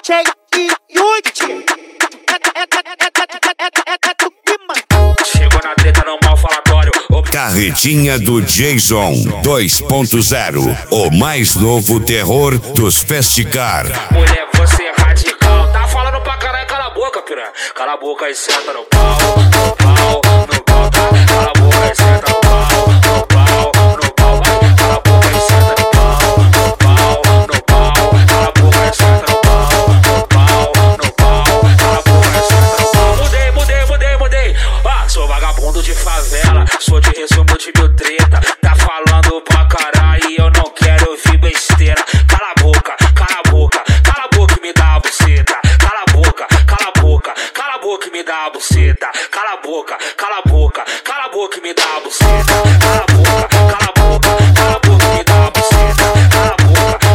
chega e Yudi. Chegou na treta no mal falatório. Carretinha do Jason 2.0, o mais novo terror dos festicar. Mulher, você é radical. Tá falando pra caralho, cala a boca, piranha. Cala a boca e senta no pau, no pau, no pau, tá? Cala a boca e senta no pau, no pau, no pau, vai. Cala a boca e senta no pau, no pau, no pau. Cala a boca e senta no pau, no pau, no pau. Cala a boca e senta no pau. Mudei. Ah, sou vagabundo de favela, sou de resumo de mil treta. Tá falando pra caralho e eu não quero ouvir besteira. Cala a boca e me dá a buceta. Cala a boca e me dá a buceta. Cala a boca e me dá a buceta. Cala a boca e me dá a buceta. Cala a boca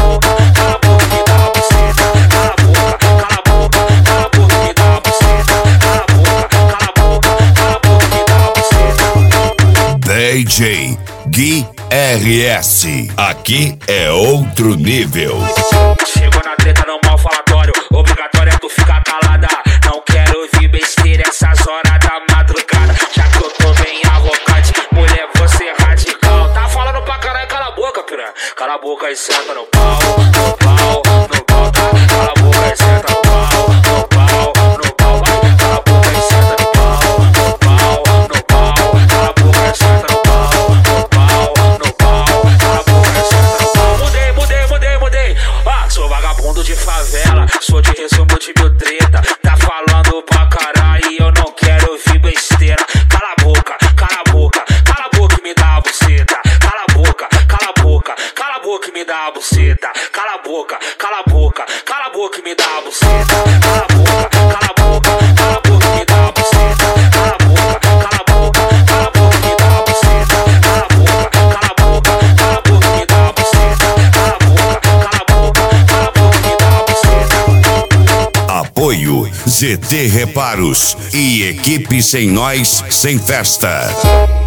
e me dá a buceta. Cala a boca e me dá a buceta. Cala a boca e me dá a buceta. DJ Gui RS, aqui é outro nível. Chegou na treta no mal falatório, obrigatório é tu ficar calada. Não quero ouvir besteira essas horas da madrugada. Já que eu tô bem arrogante, mulher, você é radical. Tá falando pra caralho, cala a boca, piranha. Cala a boca e senta no pau, no pau, no pau, tá? Cala a boca e senta no pau, no pau, no pau, vai. Cala a boca e senta no pau, no pau, no pau. Cala a boca e senta no pau, no pau, no pau. Cala a boca e senta no pau. Mudei. Ah, sou vagabundo de favela, sou de resumo de mil treta. Tá falando pra caralho e eu não quero ouvir besteira. Cala a boca e me dá a buceta. Cala a boca e me dá a buceta. Cala a boca e me dá a buceta. Cala a boca e me dá a buceta. Cala a boca e me dá a buceta. Cala a boca e me dá a buceta. Cala a boca e me dá a buceta. Apoio ZT Reparos e equipe Sem Nós Sem Festa.